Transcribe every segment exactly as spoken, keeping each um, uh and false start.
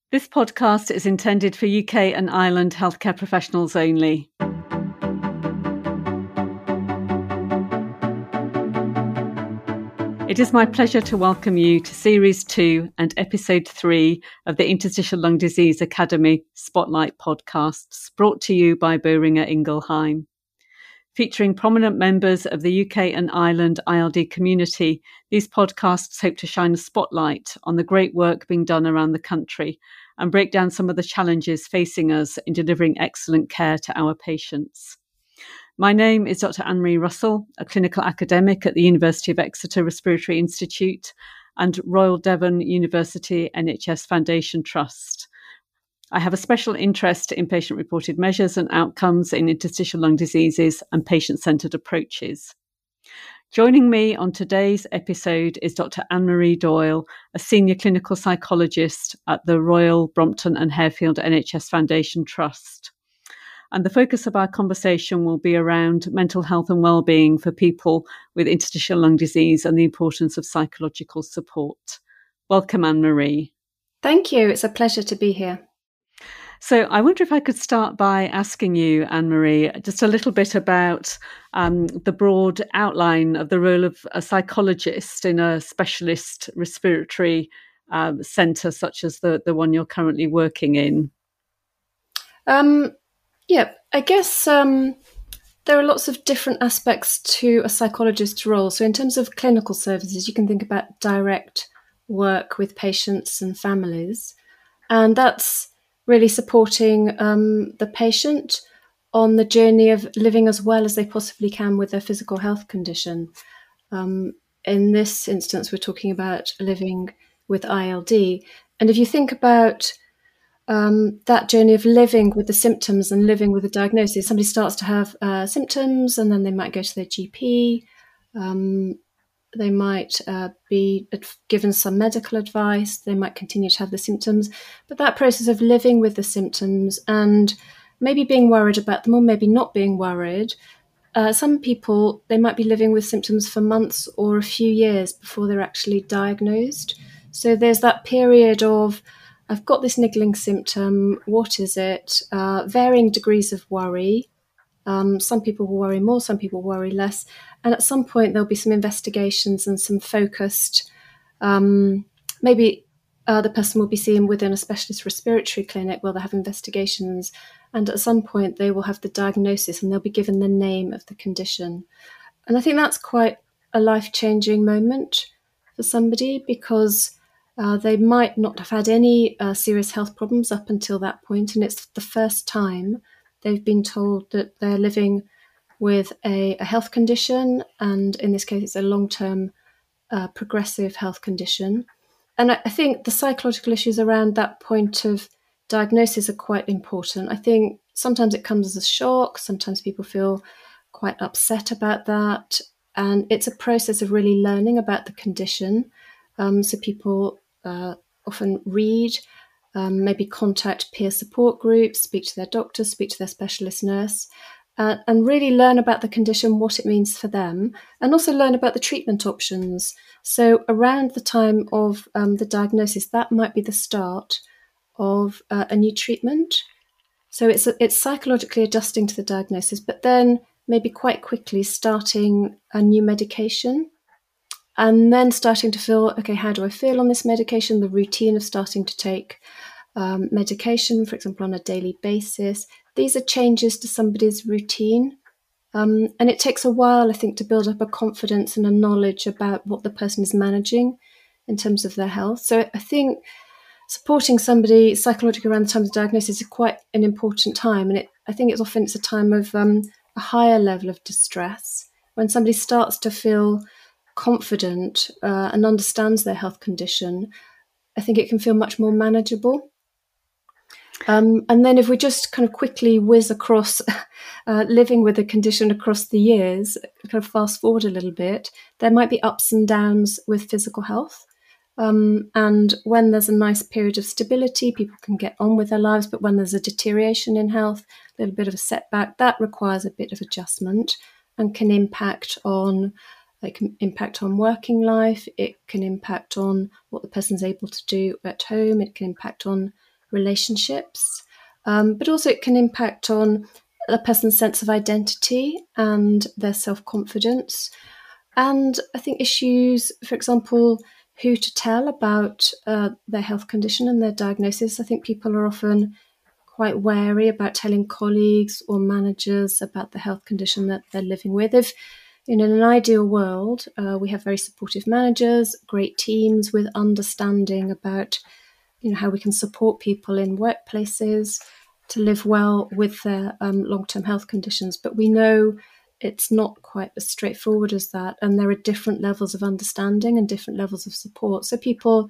This podcast is intended for U K and Ireland healthcare professionals only. It is my pleasure to welcome you to Series two and Episode three of the Interstitial Lung Disease Academy Spotlight podcasts, brought to you by Boehringer Ingelheim. Featuring prominent members of the U K and Ireland I L D community, these podcasts hope to shine a spotlight on the great work being done around the country and break down some of the challenges facing us in delivering excellent care to our patients. My name is Doctor Anne-Marie Russell, a clinical academic at the University of Exeter Respiratory Institute and Royal Devon University N H S Foundation Trust. I have a special interest in patient-reported measures and outcomes in interstitial lung diseases and patient-centred approaches. Joining me on today's episode is Doctor Anne-Marie Doyle, a senior clinical psychologist at the Royal Brompton and Harefield N H S Foundation Trust. And the focus of our conversation will be around mental health and well-being for people with interstitial lung disease and the importance of psychological support. Welcome, Anne-Marie. Thank you. It's a pleasure to be here. So I wonder if I could start by asking you, Anne-Marie, just a little bit about um, the broad outline of the role of a psychologist in a specialist respiratory um, centre such as the, the one you're currently working in. Um, yeah, I guess um, there are lots of different aspects to a psychologist's role. So in terms of clinical services, you can think about direct work with patients and families, and that's really supporting um, the patient on the journey of living as well as they possibly can with their physical health condition. Um, in this instance, we're talking about living with I L D. And if you think about um, that journey of living with the symptoms and living with the diagnosis, somebody starts to have uh, symptoms and then they might go to their G P. Um, They might uh, be given some medical advice. They might continue to have the symptoms. But that process of living with the symptoms and maybe being worried about them or maybe not being worried, uh, some people, they might be living with symptoms for months or a few years before they're actually diagnosed. So there's that period of, I've got this niggling symptom, what is it? Uh, varying degrees of worry. Um, some people will worry more, some people worry less. And at some point, there'll be some investigations and some focused, um, maybe uh, the person will be seen within a specialist respiratory clinic where they'll have investigations. And at some point, they will have the diagnosis and they'll be given the name of the condition. And I think that's quite a life-changing moment for somebody because uh, they might not have had any uh, serious health problems up until that point, and it's the first time they've been told that they're living with a, a health condition, and in this case, it's a long-term uh, progressive health condition. And I, I think the psychological issues around that point of diagnosis are quite important. I think sometimes it comes as a shock. Sometimes people feel quite upset about that. And it's a process of really learning about the condition. Um, so people uh, often read, Um, maybe contact peer support groups, speak to their doctor, speak to their specialist nurse, uh, and really learn about the condition, what it means for them, and also learn about the treatment options. So around the time of um, the diagnosis, that might be the start of uh, a new treatment. So it's it's psychologically adjusting to the diagnosis, but then maybe quite quickly starting a new medication. And then starting to feel, okay, how do I feel on this medication? The routine of starting to take um, medication, for example, on a daily basis. These are changes to somebody's routine. Um, and it takes a while, I think, to build up a confidence and a knowledge about what the person is managing in terms of their health. So I think supporting somebody psychologically around the time of diagnosis is quite an important time. And it, I think it's often it's a time of um, a higher level of distress when somebody starts to feel confident uh, and understands their health condition. I think it can feel much more manageable. Um, and then if we just kind of quickly whiz across uh, living with a condition across the years, kind of fast forward a little bit, there might be ups and downs with physical health. Um, and when there's a nice period of stability, people can get on with their lives. But when there's a deterioration in health, a little bit of a setback, that requires a bit of adjustment and can impact on It can impact on working life. It can impact on what the person's able to do at home. It can impact on relationships, um, but also it can impact on a person's sense of identity and their self-confidence. And I think issues, for example, who to tell about uh, their health condition and their diagnosis. I think people are often quite wary about telling colleagues or managers about the health condition that they're living with. If in an ideal world, uh, we have very supportive managers, great teams with understanding about, you know, how we can support people in workplaces to live well with their um, long-term health conditions. But we know it's not quite as straightforward as that, and there are different levels of understanding and different levels of support. So people,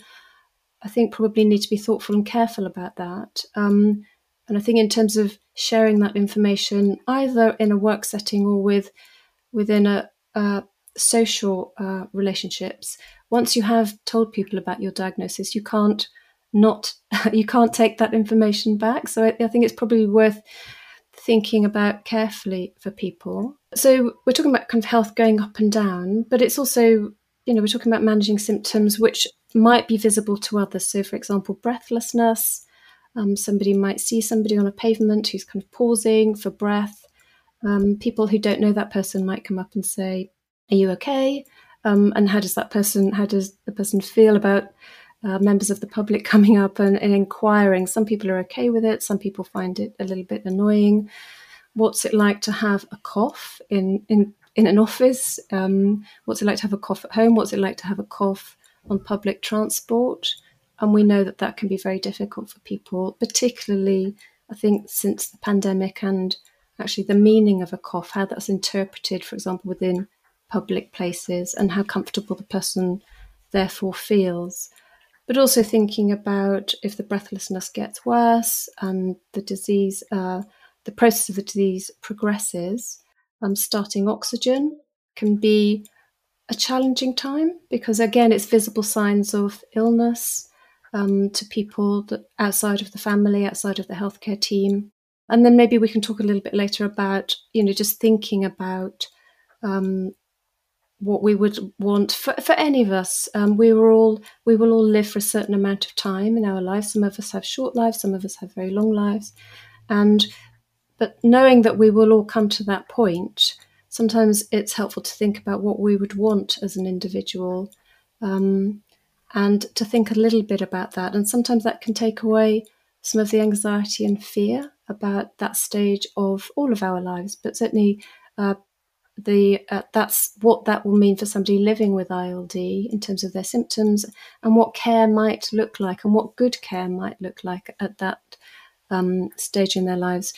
I think, probably need to be thoughtful and careful about that. Um, and I think in terms of sharing that information, either in a work setting or with within a, a social uh, relationships, once you have told people about your diagnosis, you can't not you can't take that information back. So I, I think it's probably worth thinking about carefully for people. So we're talking about kind of health going up and down, but it's also, you know, we're talking about managing symptoms which might be visible to others. So, for example, breathlessness. Um, somebody might see somebody on a pavement who's kind of pausing for breath. Um, people who don't know that person might come up and say, "Are you okay?" Um, and how does that person, how does the person feel about uh, members of the public coming up and, and inquiring? Some people are okay with it. Some people find it a little bit annoying. What's it like to have a cough in in, in an office? Um, what's it like to have a cough at home? What's it like to have a cough on public transport? And we know that that can be very difficult for people, particularly, I think, since the pandemic, and actually the meaning of a cough, how that's interpreted, for example, within public places, and how comfortable the person therefore feels. But also thinking about if the breathlessness gets worse and the disease, uh, the process of the disease progresses, um, starting oxygen can be a challenging time because, again, it's visible signs of illness um, to people that outside of the family, outside of the healthcare team. And then maybe we can talk a little bit later about, you know, just thinking about um, what we would want for, for any of us. Um, we were all we will all live for a certain amount of time in our lives. Some of us have short lives, some of us have very long lives, and but knowing that we will all come to that point, sometimes it's helpful to think about what we would want as an individual, um, and to think a little bit about that. And sometimes that can take away some of the anxiety and fear about that stage of all of our lives, but certainly uh, the uh, that's what that will mean for somebody living with I L D in terms of their symptoms and what care might look like and what good care might look like at that um, stage in their lives.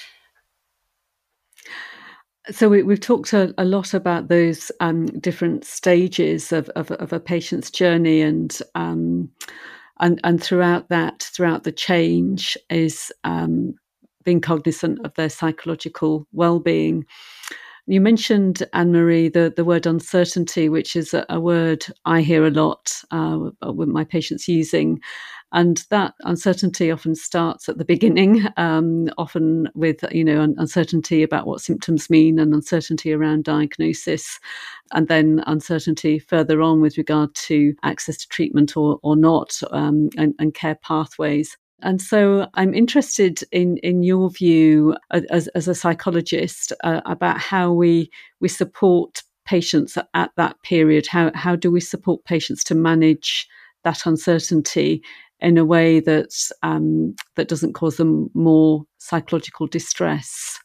So we, we've talked a, a lot about those um, different stages of, of, of a patient's journey, and um, and and throughout that, throughout the change, is um, being cognizant of their psychological well-being. You mentioned, Anne-Marie, the, the word uncertainty, which is a, a word I hear a lot uh, with my patients using. And that uncertainty often starts at the beginning, um, often with, you know, uncertainty about what symptoms mean and uncertainty around diagnosis, and then uncertainty further on with regard to access to treatment or, or not, um, and, and care pathways. And so I'm interested in, in your view as, as a psychologist uh, about how we we support patients at that period. How how do we support patients to manage that uncertainty in a way that um, that doesn't cause them more psychological distress?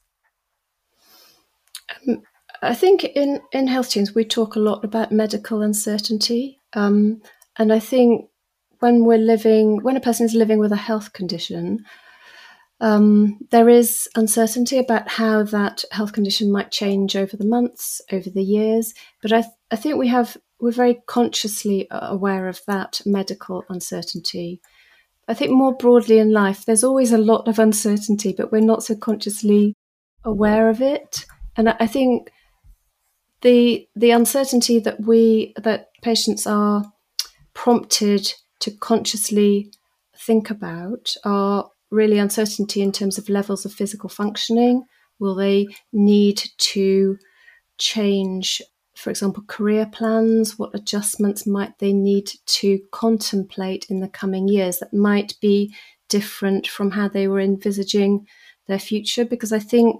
Um, I think in, in health teams we talk a lot about medical uncertainty, um, and I think when we're living, when a person is living with a health condition, um, there is uncertainty about how that health condition might change over the months, over the years. But I, th- I think we have we're very consciously aware of that medical uncertainty. I think more broadly in life, there's always a lot of uncertainty, but we're not so consciously aware of it. And I think the the uncertainty that we that patients are prompted to consciously think about are really uncertainty in terms of levels of physical functioning. Will they need to change, for example, career plans? What adjustments might they need to contemplate in the coming years that might be different from how they were envisaging their future, because I think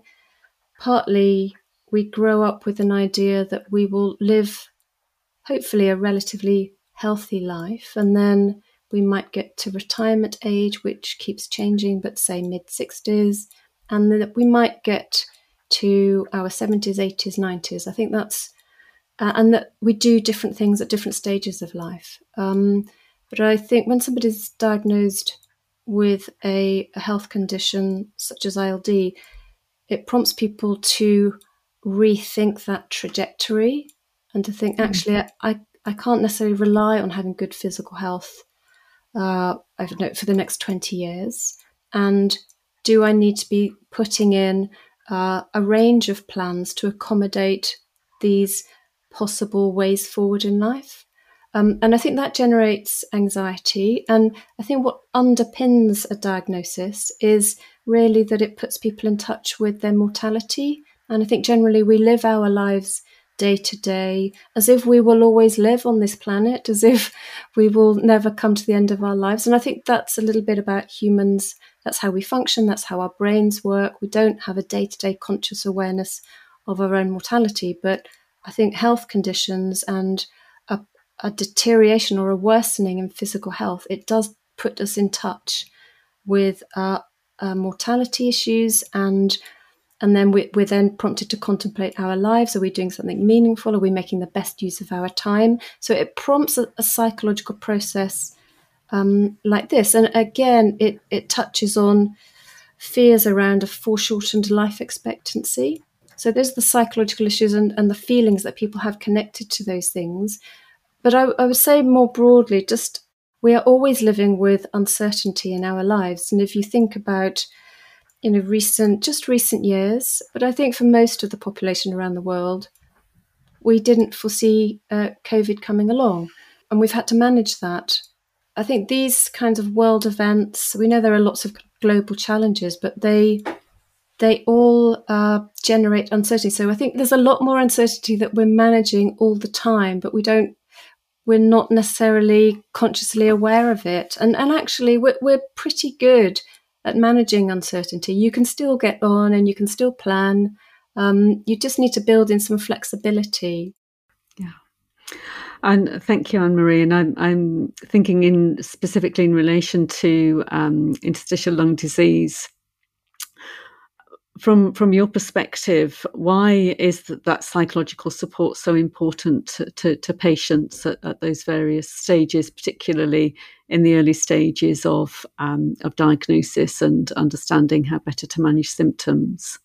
partly we grow up with an idea that we will live hopefully a relatively healthy life, and then we might get to retirement age, which keeps changing, but say mid-sixties, and that we might get to our seventies, eighties, nineties. I think that's, uh, and that we do different things at different stages of life. Um, but I think when somebody's diagnosed with a, a health condition such as I L D, it prompts people to rethink that trajectory and to think, actually, I, I can't necessarily rely on having good physical health uh, I don't know, for the next twenty years. And do I need to be putting in uh, a range of plans to accommodate these possible ways forward in life? Um, and I think that generates anxiety. And I think what underpins a diagnosis is really that it puts people in touch with their mortality. And I think generally we live our lives day to day as if we will always live on this planet, as if we will never come to the end of our lives. And I think that's a little bit about humans. That's how we function. That's how our brains work. We don't have a day-to-day conscious awareness of our own mortality. But I think health conditions and a, a deterioration or a worsening in physical health, it does put us in touch with uh, uh, mortality issues, and and then we, we're then prompted to contemplate our lives. Are we doing something meaningful? Are we making the best use of our time? So it prompts a, a psychological process um, like this. And again, it, it touches on fears around a foreshortened life expectancy. So there's the psychological issues and, and the feelings that people have connected to those things. But I, I would say more broadly, just we are always living with uncertainty in our lives. And if you think about you know, recent, just recent years, but I think for most of the population around the world, we didn't foresee uh, COVID coming along, and we've had to manage that. I think these kinds of world events, we know there are lots of global challenges, but they they all uh, generate uncertainty. So I think there's a lot more uncertainty that we're managing all the time, but we don't, we're not necessarily consciously aware of it. And and actually, we're we're pretty good at managing uncertainty. You can still get on and you can still plan. Um, you just need to build in some flexibility. Yeah. And thank you, Anne-Marie. And I'm, I'm thinking in specifically in relation to um, interstitial lung disease. From from your perspective, why is that, that psychological support so important to, to, to patients at, at those various stages, particularly in the early stages of um, of diagnosis and understanding how better to manage symptoms?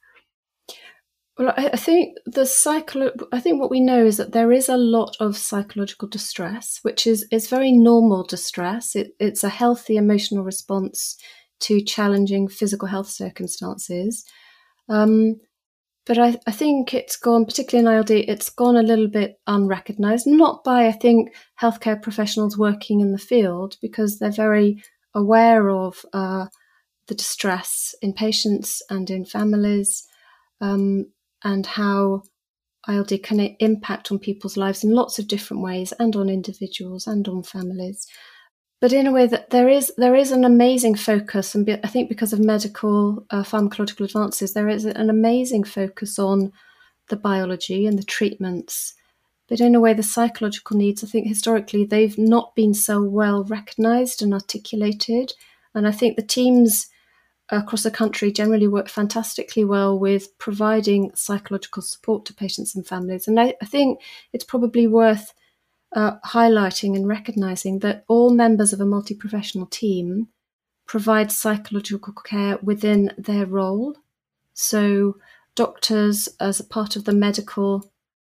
Well, I, I think the psycho- I think what we know is that there is a lot of psychological distress, which is is very normal distress. It, it's a healthy emotional response to challenging physical health circumstances. Um, but I, I think it's gone, particularly in I L D, it's gone a little bit unrecognised, not by, I think, healthcare professionals working in the field, because they're very aware of uh, the distress in patients and in families, um, and how I L D can impact on people's lives in lots of different ways, and on individuals and on families. But in a way that there is there is an amazing focus, and I think because of medical uh, pharmacological advances, there is an amazing focus on the biology and the treatments. But in a way, the psychological needs, I think historically, they've not been so well recognised and articulated. And I think the teams across the country generally work fantastically well with providing psychological support to patients and families. And I, I think it's probably worth Uh, highlighting and recognising that all members of a multi-professional team provide psychological care within their role. So doctors, as a part of the medical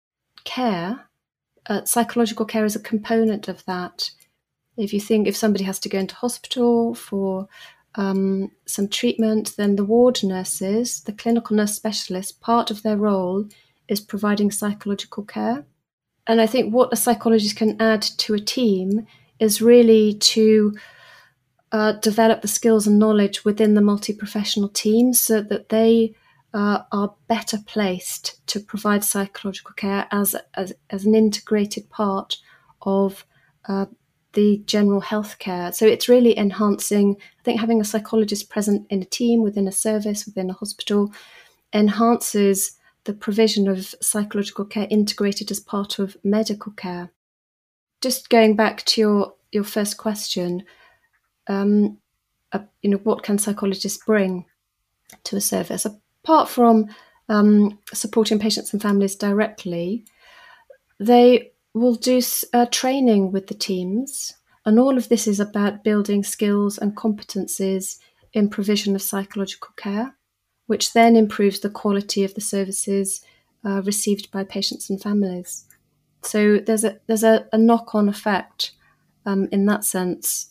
care, uh, psychological care is a component of that. If you think if somebody has to go into hospital for um, some treatment, then the ward nurses, the clinical nurse specialists, part of their role is providing psychological care. And I think what a psychologist can add to a team is really to uh, develop the skills and knowledge within the multi-professional team so that they uh, are better placed to provide psychological care as, as, as an integrated part of uh, the general healthcare. So it's really enhancing, I think having a psychologist present in a team, within a service, within a hospital, enhances the provision of psychological care integrated as part of medical care. Just going back to your, your first question, um, uh, you know, what can psychologists bring to a service? Apart from um, supporting patients and families directly, they will do uh, training with the teams, and all of this is about building skills and competencies in provision of psychological care, which then improves the quality of the services uh, received by patients and families. So there's a there's a, a knock-on effect um, in that sense.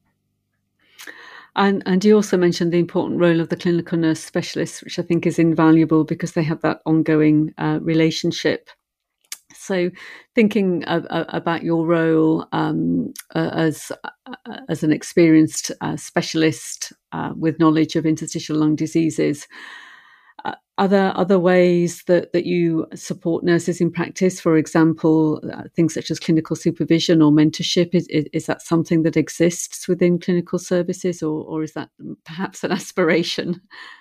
And, and you also mentioned the important role of the clinical nurse specialists, which I think is invaluable because they have that ongoing uh, relationship. So thinking of, uh, about your role um, uh, as uh, as an experienced uh, specialist uh, with knowledge of interstitial lung diseases, uh, are there other ways that, that you support nurses in practice? For example, uh, things such as clinical supervision or mentorship, is, is, is that something that exists within clinical services, or, or is that perhaps an aspiration?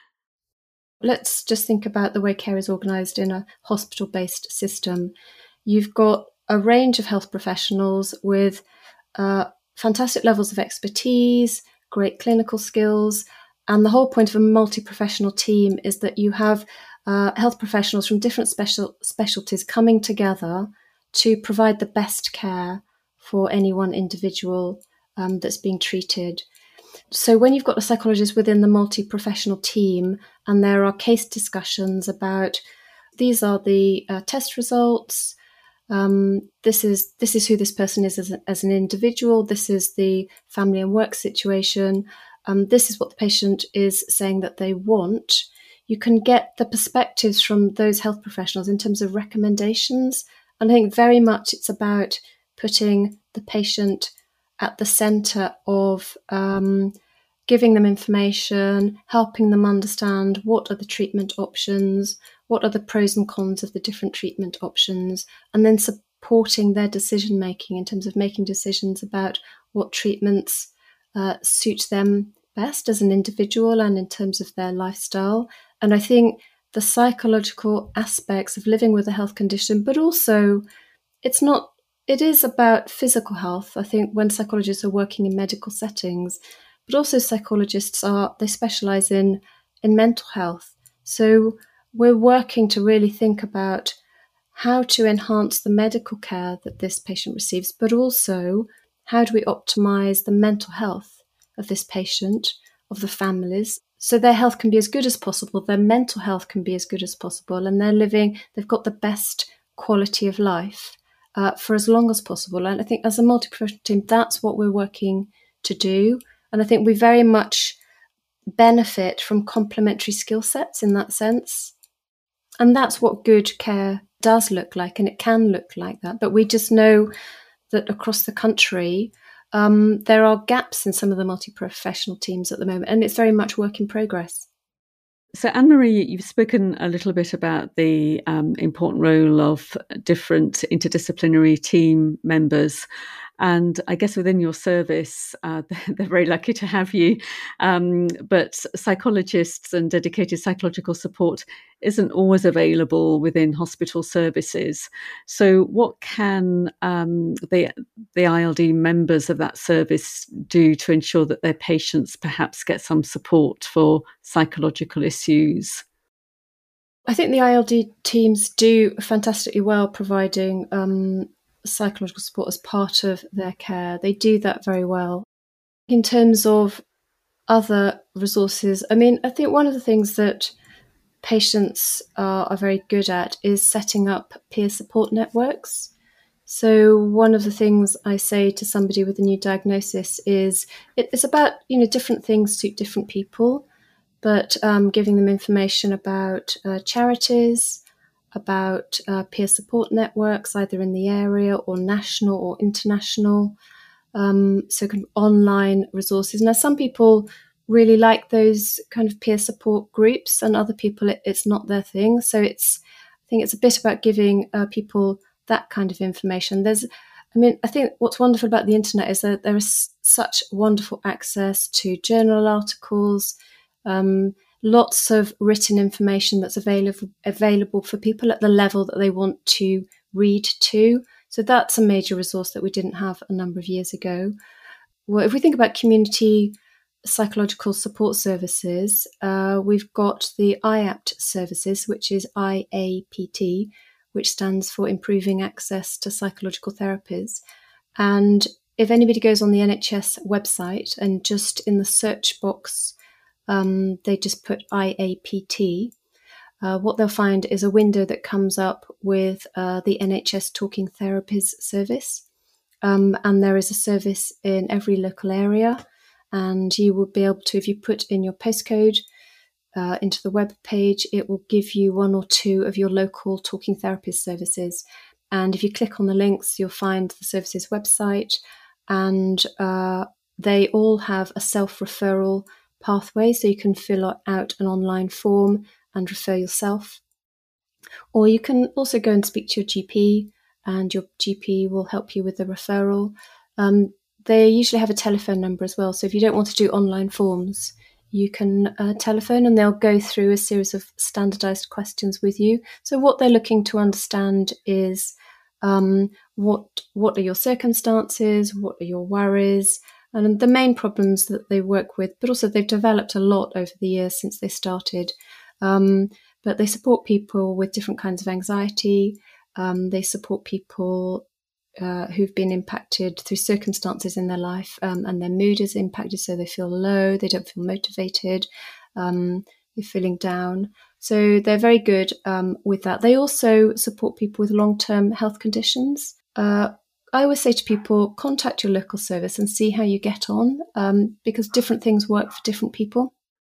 Let's just think about the way care is organised in a hospital-based system. You've got a range of health professionals with uh, fantastic levels of expertise, great clinical skills, and the whole point of a multi-professional team is that you have uh, health professionals from different special specialties coming together to provide the best care for any one individual um, that's being treated. So when you've got a psychologist within the multi-professional team and there are case discussions about these are the uh, test results, um, this is this is who this person is as, a, as an individual, this is the family and work situation, um, this is what the patient is saying that they want, you can get the perspectives from those health professionals in terms of recommendations. And I think very much it's about putting the patient at the centre of um, giving them information, helping them understand what are the treatment options, what are the pros and cons of the different treatment options, and then supporting their decision making in terms of making decisions about what treatments uh, suit them best as an individual and in terms of their lifestyle. And I think the psychological aspects of living with a health condition, but also it's not It is about physical health. I think when psychologists are working in medical settings, but also psychologists are, they specialise in, in mental health. So we're working to really think about how to enhance the medical care that this patient receives, but also how do we optimise the mental health of this patient, of the families, so their health can be as good as possible, their mental health can be as good as possible, and they're living, they've got the best quality of life uh, for as long as possible. And I think as a multi-professional team, that's what we're working to do. And I think we very much benefit from complementary skill sets in that sense. And that's what good care does look like, and it can look like that. But we just know that across the country, um, there are gaps in some of the multi-professional teams at the moment, and it's very much work in progress. So, Anne-Marie, you've spoken a little bit about the um, important role of different interdisciplinary team members. And I guess within your service, uh, they're very lucky to have you. Um, but psychologists and dedicated psychological support isn't always available within hospital services. So what can um, the, the I L D members of that service do to ensure that their patients perhaps get some support for psychological issues? I think the I L D teams do fantastically well providing um, psychological support as part of their care. They do that very well. In terms of other resources, I mean, I think one of the things that patients are, are very good at is setting up peer support networks. So one of the things I say to somebody with a new diagnosis is it, it's about, you know, different things suit different people, but um, giving them information about uh, charities, about uh, peer support networks, either in the area or national or international, um, so kind of online resources. Now, some people really like those kind of peer support groups, and other people, it, it's not their thing. So it's, I think it's a bit about giving uh, people that kind of information. There's I mean, I think what's wonderful about the internet is that there is such wonderful access to journal articles, um, lots of written information that's available available for people at the level that they want to read to. So that's a major resource that we didn't have a number of years ago. Well, if we think about community psychological support services, uh, we've got the I A P T services, which is I A P T, which stands for Improving Access to Psychological Therapies. And if anybody goes on the N H S website and just in the search box, um, they just put I A P T, uh, what they'll find is a window that comes up with uh, the N H S Talking Therapies service. Um, and there is a service in every local area. And you will be able to, if you put in your postcode uh, into the web page, it will give you one or two of your local talking therapist services. And if you click on the links, you'll find the services website, and uh, they all have a self-referral pathway, so you can fill out an online form and refer yourself. Or you can also go and speak to your G P, and your G P will help you with the referral. Um, they usually have a telephone number as well, so if you don't want to do online forms, you can uh, telephone and they'll go through a series of standardized questions with you. So what they're looking to understand is um, what what are your circumstances, what are your worries, and the main problems that they work with, but also they've developed a lot over the years since they started. Um, but they support people with different kinds of anxiety. Um, they support people uh, who've been impacted through circumstances in their life, um, and their mood is impacted, so they feel low, they don't feel motivated, um, they're feeling down. So they're very good um, with that. They also support people with long-term health conditions. Uh, I always say to people, contact your local service and see how you get on, um, because different things work for different people.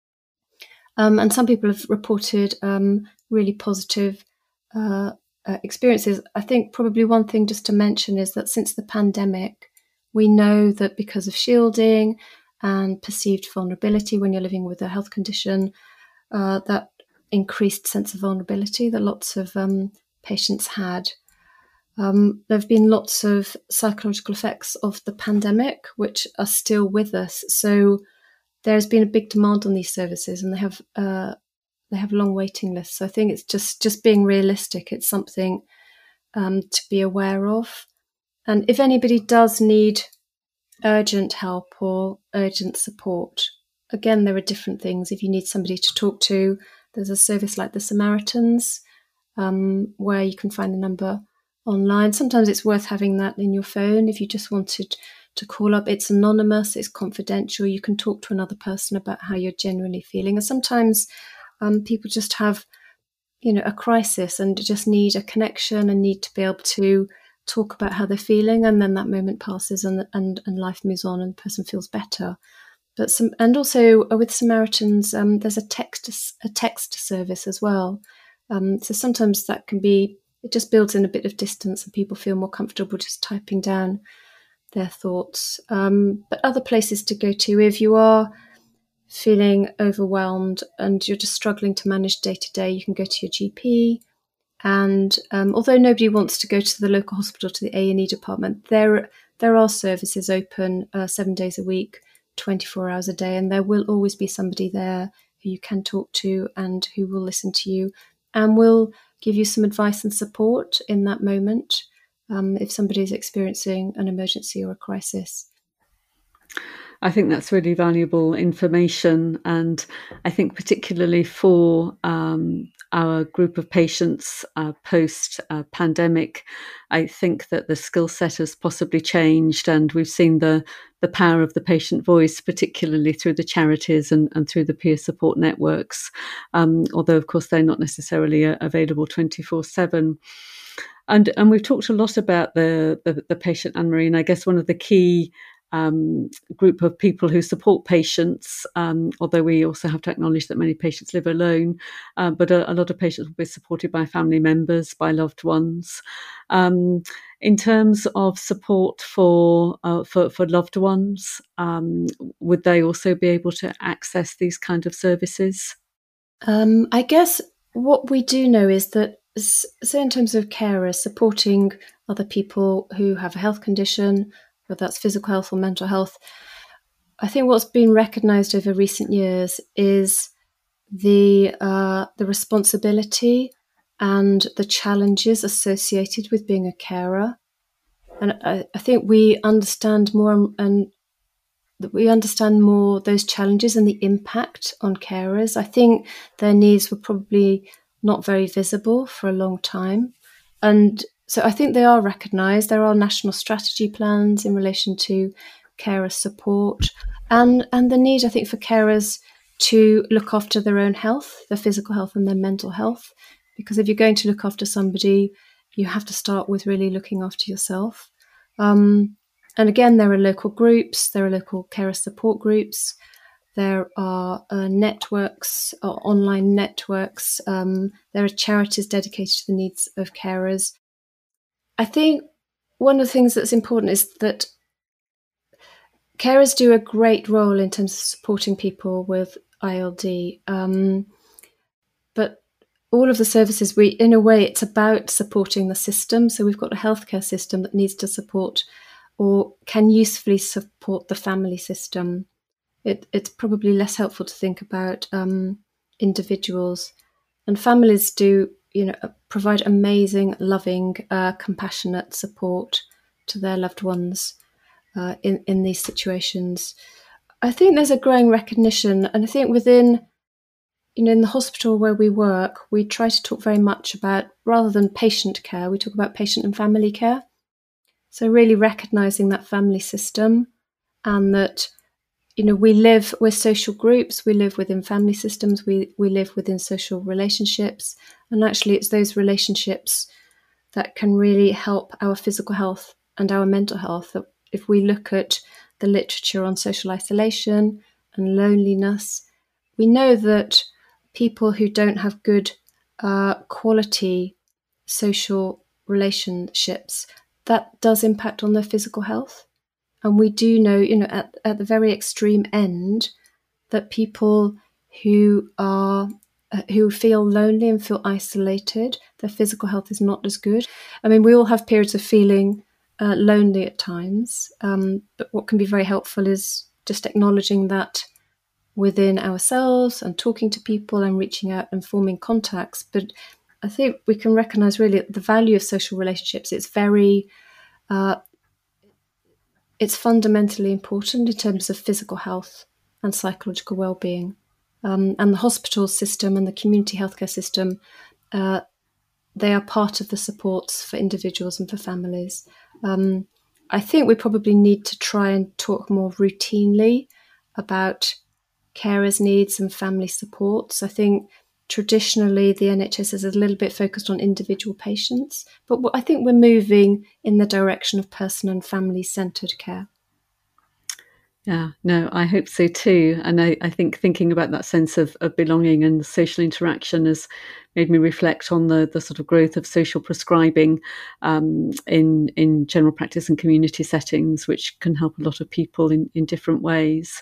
Um, and some people have reported um, really positive uh, uh, experiences. I think probably one thing just to mention is that since the pandemic, we know that because of shielding and perceived vulnerability when you're living with a health condition, uh, that increased sense of vulnerability that lots of um, patients had. Um, there have been lots of psychological effects of the pandemic, which are still with us. So there's been a big demand on these services, and they have uh, they have long waiting lists. So I think it's just, just being realistic. It's something um, to be aware of. And if anybody does need urgent help or urgent support, again, there are different things. If you need somebody to talk to, there's a service like the Samaritans, um, where you can find the number online. Sometimes it's worth having that in your phone if you just wanted to call up. It's anonymous, it's confidential. You can talk to another person about how you're genuinely feeling. And sometimes um, people just have, you know, a crisis and just need a connection and need to be able to talk about how they're feeling, and then that moment passes and and, and life moves on and the person feels better. But some, and also with Samaritans, um, there's a text a text service as well. Um, so sometimes that can be, it just builds in a bit of distance and people feel more comfortable just typing down their thoughts. Um, but other places to go to, if you are feeling overwhelmed and you're just struggling to manage day to day, you can go to your G P. And um, although nobody wants to go to the local hospital, to the A and E department, there there are services open uh, seven days a week, twenty-four hours a day, and there will always be somebody there who you can talk to and who will listen to you and will give you some advice and support in that moment um, if somebody is experiencing an emergency or a crisis. I think that's really valuable information, and I think particularly for um, our group of patients uh, post-pandemic, uh, I think that the skill set has possibly changed, and we've seen the the power of the patient voice, particularly through the charities and, and through the peer support networks, um, although of course they're not necessarily uh, available twenty-four seven. And and we've talked a lot about the, the, the patient, Anne-Marie, and I guess one of the key Um, group of people who support patients, um, although we also have to acknowledge that many patients live alone, uh, but a, a lot of patients will be supported by family members, by loved ones. Um, in terms of support for uh, for, for loved ones, um, would they also be able to access these kind of services? Um, I guess what we do know is that So in terms of carers, supporting other people who have a health condition, whether that's physical health or mental health, I think what's been recognised over recent years is the uh, the responsibility and the challenges associated with being a carer. And I, I think we understand more and that we understand more those challenges and the impact on carers. I think their needs were probably not very visible for a long time. And so I think they are recognised. There are national strategy plans in relation to carer support and, and the need, I think, for carers to look after their own health, their physical health and their mental health. Because if you're going to look after somebody, you have to start with really looking after yourself. Um, and again, there are local groups, there are local carer support groups, there are uh, networks, uh, online networks, um, there are charities dedicated to the needs of carers. I think one of the things that's important is that carers do a great role in terms of supporting people with I L D, um, but all of the services, we, in a way, it's about supporting the system. So we've got a healthcare system that needs to support or can usefully support the family system. It, it's probably less helpful to think about um, individuals. And families do, you know, provide amazing, loving, uh, compassionate support to their loved ones uh, in, in these situations. I think there's a growing recognition, and I think within, you know, in the hospital where we work, we try to talk very much about, rather than patient care, we talk about patient and family care. So really recognising that family system, and that, you know, we live, we're social groups, we live within family systems, we, we live within social relationships. And actually it's those relationships that can really help our physical health and our mental health. That if we look at the literature on social isolation and loneliness, we know that people who don't have good uh, quality social relationships, that does impact on their physical health. And we do know, you know, at, at the very extreme end, that people who are uh, who feel lonely and feel isolated, their physical health is not as good. I mean, we all have periods of feeling uh, lonely at times, um, but what can be very helpful is just acknowledging that within ourselves and talking to people and reaching out and forming contacts. But I think we can recognise really the value of social relationships. It's very, uh, it's fundamentally important in terms of physical health and psychological well-being. Um, and the hospital system and the community healthcare system, uh, they are part of the supports for individuals and for families. Um, I think we probably need to try and talk more routinely about carers' needs and family supports. I think traditionally the N H S is a little bit focused on individual patients, but I think we're moving in the direction of person and family-centred care. Yeah, no, I hope so too. And I, I think thinking about that sense of, of belonging and social interaction has made me reflect on the, the sort of growth of social prescribing um, in, in general practice and community settings, which can help a lot of people in, in different ways.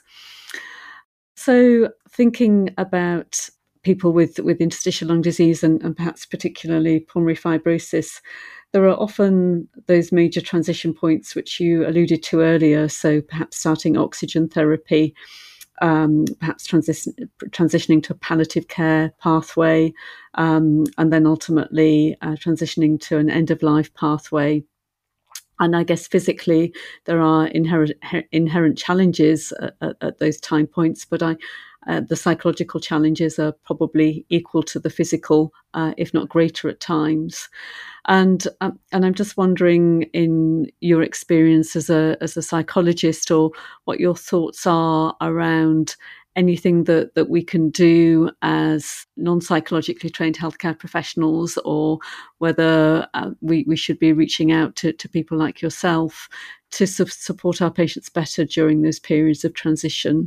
So thinking about people with, with interstitial lung disease and, and perhaps particularly pulmonary fibrosis, there are often those major transition points which you alluded to earlier. So perhaps starting oxygen therapy, um, perhaps transi- transitioning to a palliative care pathway, um, and then ultimately uh, transitioning to an end-of-life pathway. And I guess physically there are inherent inherent challenges at, at, at those time points, but I, uh, the psychological challenges are probably equal to the physical, uh, if not greater at times. And um, and I'm just wondering, in your experience as a as a psychologist, or what your thoughts are around anything that, that we can do as non-psychologically trained healthcare professionals, or whether uh, we, we should be reaching out to, to people like yourself to su- support our patients better during those periods of transition.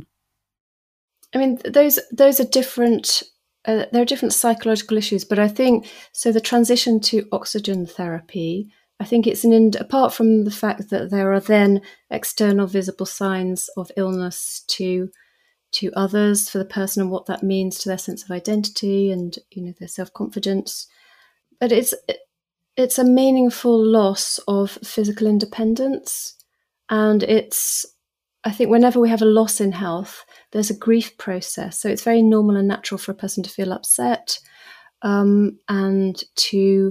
I mean, those those are different. Uh, there are different psychological issues, but I think so. The transition to oxygen therapy, I think it's an ind- apart from the fact that there are then external visible signs of illness to to others for the person and what that means to their sense of identity and, you know, their self-confidence. but it's it's a meaningful loss of physical independence, and it's, I think whenever we have a loss in health, there's a grief process. So it's very normal and natural for a person to feel upset um, and to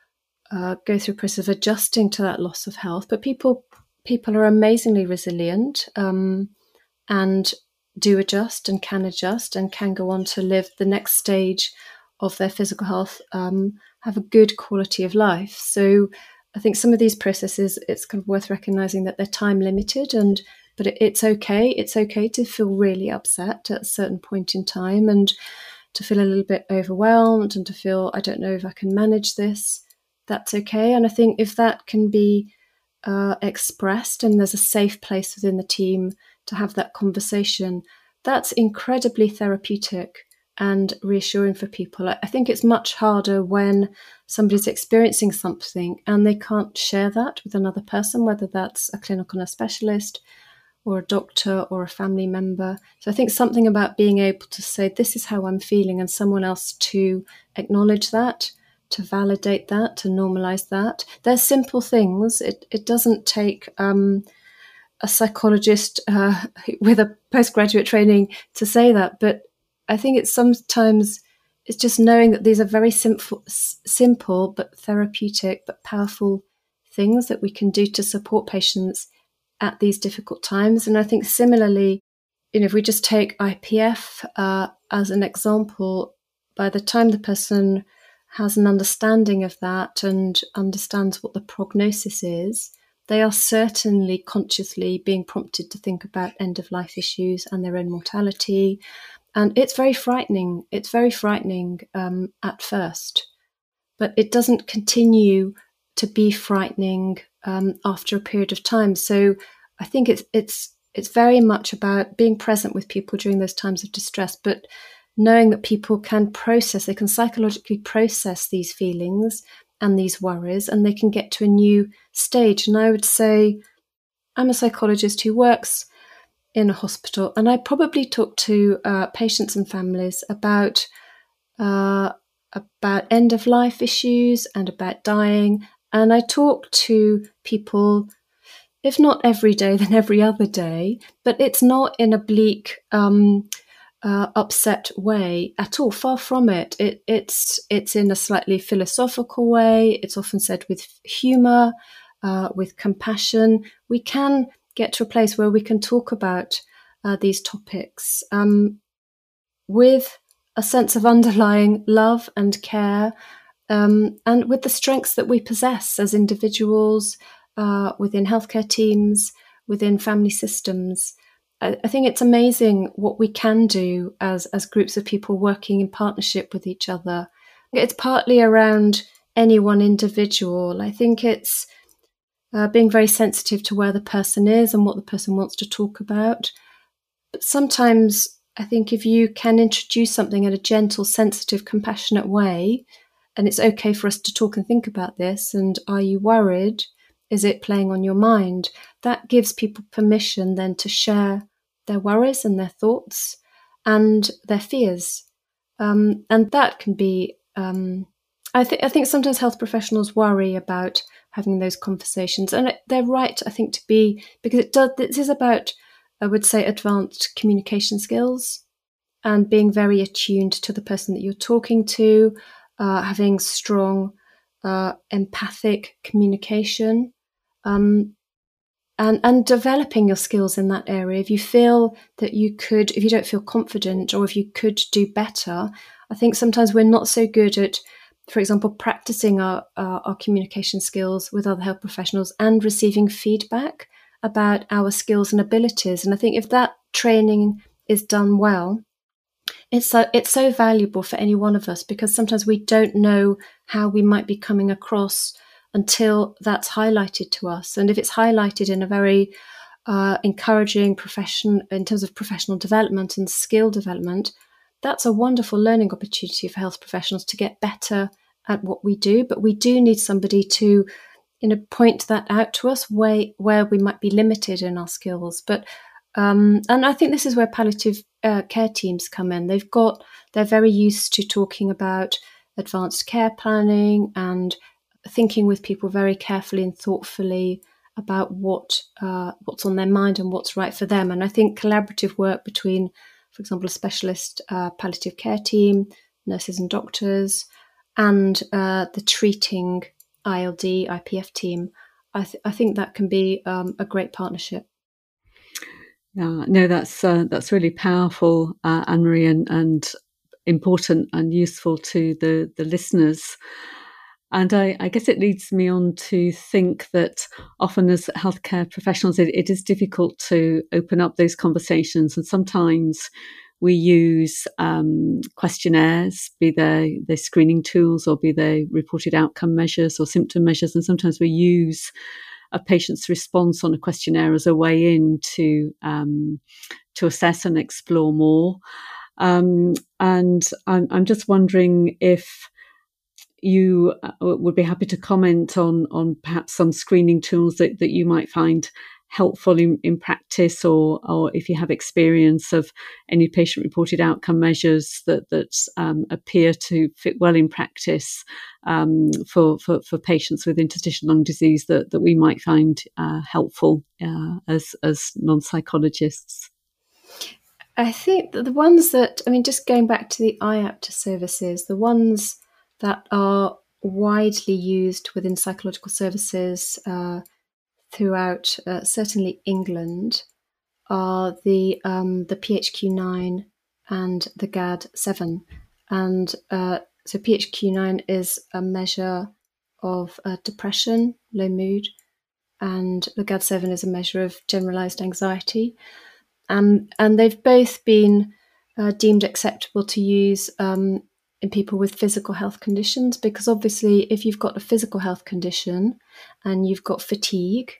uh, go through a process of adjusting to that loss of health. But people people are amazingly resilient um, and do adjust and can adjust and can go on to live the next stage of their physical health, um, have a good quality of life. So I think some of these processes, it's kind of worth recognizing that they're time limited, and but it, it's okay. It's okay to feel really upset at a certain point in time and to feel a little bit overwhelmed and to feel, I don't know if I can manage this. That's okay. And I think if that can be uh, expressed and there's a safe place within the team to have that conversation, that's incredibly therapeutic and reassuring for people. I think it's much harder when somebody's experiencing something and they can't share that with another person, whether that's a clinical nurse specialist or a doctor or a family member. So I think something about being able to say, this is how I'm feeling, and someone else to acknowledge that, to validate that, to normalize that. They're simple things. It, it doesn't take um, a psychologist uh, with a postgraduate training to say that, but I think it's sometimes it's just knowing that these are very simple, simple but therapeutic but powerful things that we can do to support patients at these difficult times. And I think similarly, you know, if we just take I P F uh, as an example, by the time the person has an understanding of that and understands what the prognosis is, they are certainly consciously being prompted to think about end-of-life issues and their own mortality. And it's very frightening. It's very frightening um, at first, but it doesn't continue to be frightening um, after a period of time. So I think it's it's it's very much about being present with people during those times of distress, but knowing that people can process, they can psychologically process these feelings and these worries, and they can get to a new stage. And I would say I'm a psychologist who works in a hospital, and I probably talk to uh, patients and families about uh, about end-of-life issues and about dying. And I talk to people, if not every day, then every other day, but it's not in a bleak, um, uh, upset way at all. Far from it. it. It's it's in a slightly philosophical way. It's often said with humour, uh, with compassion. We can get to a place where we can talk about uh, these topics um, with a sense of underlying love and care, um, and with the strengths that we possess as individuals, uh, within healthcare teams, within family systems. I, I think it's amazing what we can do as, as groups of people working in partnership with each other. It's partly around any one individual. I think it's uh, being very sensitive to where the person is and what the person wants to talk about. But sometimes I think if you can introduce something in a gentle, sensitive, compassionate way, and it's okay for us to talk and think about this, and are you worried? Is it playing on your mind? That gives people permission then to share their worries and their thoughts and their fears. Um, and that can be, um, I, th- I think sometimes health professionals worry about having those conversations. And they're right, I think, to be, because it does, this is about, I would say, advanced communication skills and being very attuned to the person that you're talking to, uh, having strong uh, empathic communication, um, and, and developing your skills in that area. If you feel that you could, if you don't feel confident, or if you could do better, I think sometimes we're not so good at, for example, practicing our, our, our communication skills with other health professionals and receiving feedback about our skills and abilities. And I think if that training is done well, it's so, it's so valuable for any one of us, because sometimes we don't know how we might be coming across until that's highlighted to us. And if it's highlighted in a very uh, encouraging profession, in terms of professional development and skill development, that's a wonderful learning opportunity for health professionals to get better at what we do. But we do need somebody to, you know, point that out to us where, where we might be limited in our skills. But um, and I think this is where palliative uh, care teams come in. They've got, they're very used to talking about advanced care planning and thinking with people very carefully and thoughtfully about what uh, what's on their mind and what's right for them. And I think collaborative work between, for example, a specialist uh, palliative care team, nurses and doctors, and uh, the treating I L D, I P F team, I, th- I think that can be um, a great partnership. Yeah, no, that's uh, that's really powerful, uh, Anne-Marie, and, and important and useful to the, the listeners. And I, I guess it leads me on to think that often as healthcare professionals, it, it is difficult to open up those conversations. And sometimes we use um, questionnaires, be they the screening tools or be they reported outcome measures or symptom measures. And sometimes we use a patient's response on a questionnaire as a way in to, um, to assess and explore more. Um, and I'm, I'm just wondering if you would be happy to comment on, on perhaps some screening tools that, that you might find helpful in, in practice, or, or if you have experience of any patient-reported outcome measures that, that um, appear to fit well in practice um, for, for, for patients with interstitial lung disease that, that we might find uh, helpful uh, as, as non-psychologists. I think that the ones that, I mean, just going back to the I A P T A services, the ones that are widely used within psychological services uh, throughout, uh, certainly England, are the um, the P H Q nine and the G A D seven. And uh, so P H Q nine is a measure of uh, depression, low mood, and the G A D seven is a measure of generalized anxiety. Um, and they've both been uh, deemed acceptable to use um, in people with physical health conditions, because obviously if you've got a physical health condition and you've got fatigue,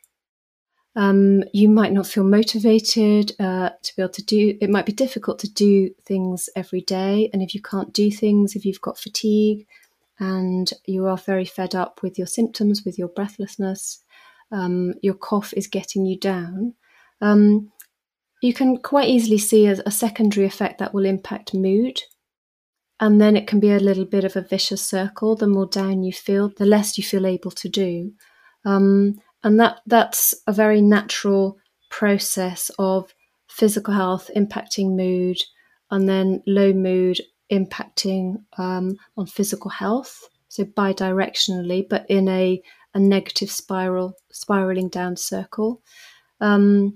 um, you might not feel motivated uh, to be able to do, it might be difficult to do things every day. And if you can't do things, if you've got fatigue and you are very fed up with your symptoms, with your breathlessness, um, your cough is getting you down, um, you can quite easily see a, a secondary effect that will impact mood. And then it can be a little bit of a vicious circle. The more down you feel, the less you feel able to do. Um, and that that's a very natural process of physical health impacting mood, and then low mood impacting um, on physical health. So bidirectionally, but in a, a negative spiral, spiraling down circle. Um,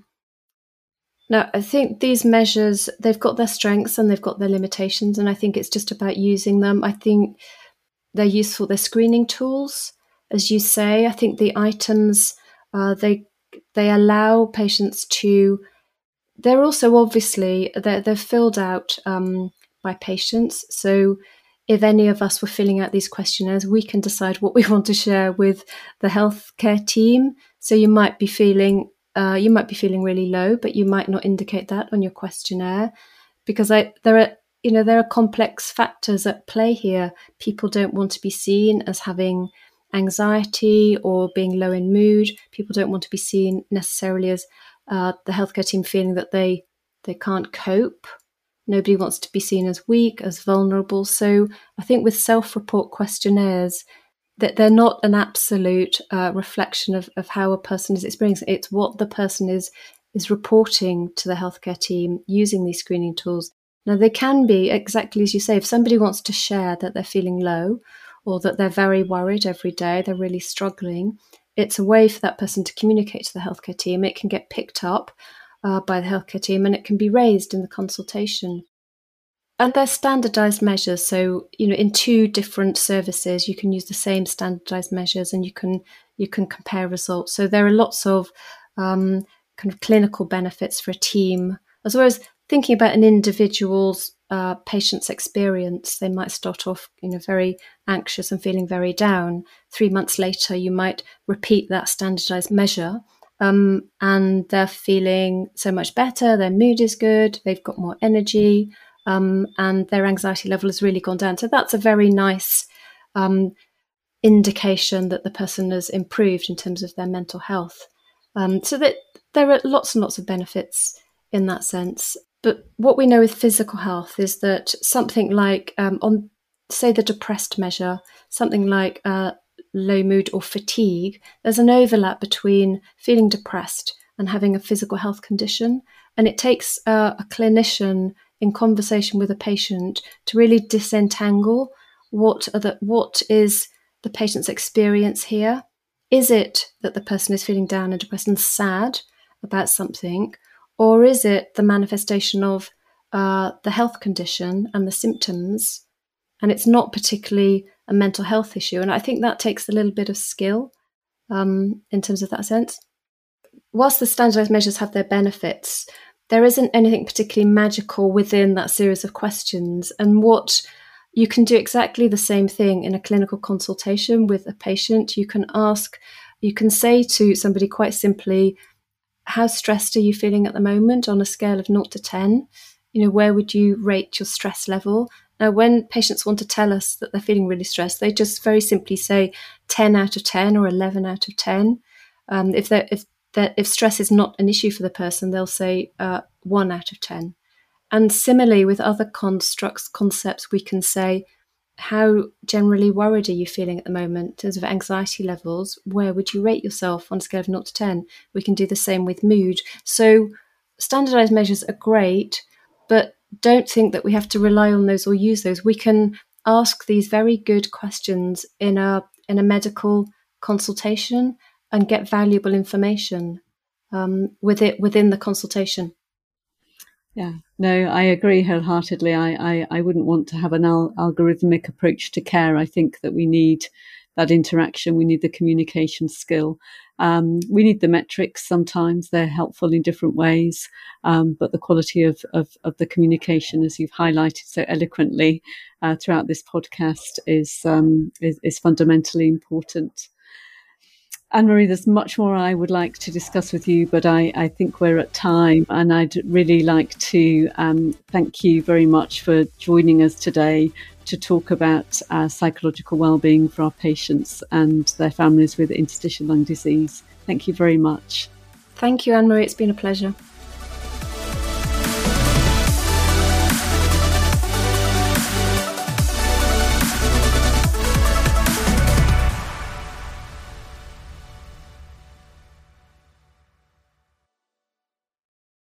Now, I think these measures, they've got their strengths and they've got their limitations, and I think it's just about using them. I think they're useful. They're screening tools, as you say. I think the items, uh, they they allow patients to, they're also obviously, they're, they're filled out um, by patients. So if any of us were filling out these questionnaires, we can decide what we want to share with the healthcare team. So you might be feeling Uh, you might be feeling really low, but you might not indicate that on your questionnaire, because I, there are, you know, there are complex factors at play here. People don't want to be seen as having anxiety or being low in mood. People don't want to be seen necessarily as uh, the healthcare team feeling that they they can't cope. Nobody wants to be seen as weak, as vulnerable. So I think with self-report questionnaires, that they're not an absolute uh, reflection of, of how a person is experiencing. It's what the person is is reporting to the healthcare team using these screening tools. Now, they can be, exactly as you say, if somebody wants to share that they're feeling low or that they're very worried every day, they're really struggling, it's a way for that person to communicate to the healthcare team. It can get picked up uh, by the healthcare team, and it can be raised in the consultation. And they're standardized measures. So, you know, in two different services, you can use the same standardized measures and you can you can compare results. So there are lots of um, kind of clinical benefits for a team, as well as thinking about an individual's uh, patient's experience. They might start off, you know, very anxious and feeling very down. Three months later, you might repeat that standardized measure, um, and they're feeling so much better. Their mood is good. They've got more energy. Um, and their anxiety level has really gone down. So that's a very nice um, indication that the person has improved in terms of their mental health. Um, so that there are lots and lots of benefits in that sense. But what we know with physical health is that something like um, on say the depressed measure, something like uh, low mood or fatigue, there's an overlap between feeling depressed and having a physical health condition. And it takes uh, a clinician in conversation with a patient to really disentangle what are the, what is the patient's experience here. Is it that the person is feeling down and depressed and sad about something, or is it the manifestation of uh, the health condition and the symptoms, and it's not particularly a mental health issue? And I think that takes a little bit of skill um, in terms of that sense. Whilst the standardised measures have their benefits, there isn't anything particularly magical within that series of questions. And what you can do exactly the same thing in a clinical consultation with a patient. You can ask, you can say to somebody quite simply, how stressed are you feeling at the moment on a scale of zero to ten? You know, where would you rate your stress level? Now, when patients want to tell us that they're feeling really stressed, they just very simply say ten out of ten or eleven out of ten. Um, if they're, if that if stress is not an issue for the person, they'll say uh, one out of ten. And similarly with other constructs, concepts, we can say, how generally worried are you feeling at the moment in terms of anxiety levels? Where would you rate yourself on a scale of zero to ten? We can do the same with mood. So standardized measures are great, but don't think that we have to rely on those or use those. We can ask these very good questions in a in a medical consultation and get valuable information um, with it within the consultation. Yeah, no, I agree wholeheartedly. I, I, I wouldn't want to have an al- algorithmic approach to care. I think that we need that interaction. We need the communication skill. Um, we need the metrics sometimes. They're helpful in different ways. Um, but the quality of, of, of the communication, as you've highlighted so eloquently uh, throughout this podcast, is, um, is, is fundamentally important. Anne-Marie, there's much more I would like to discuss with you, but I, I think we're at time, and I'd really like to um, thank you very much for joining us today to talk about uh, psychological well-being for our patients and their families with interstitial lung disease. Thank you very much. Thank you, Anne-Marie. It's been a pleasure.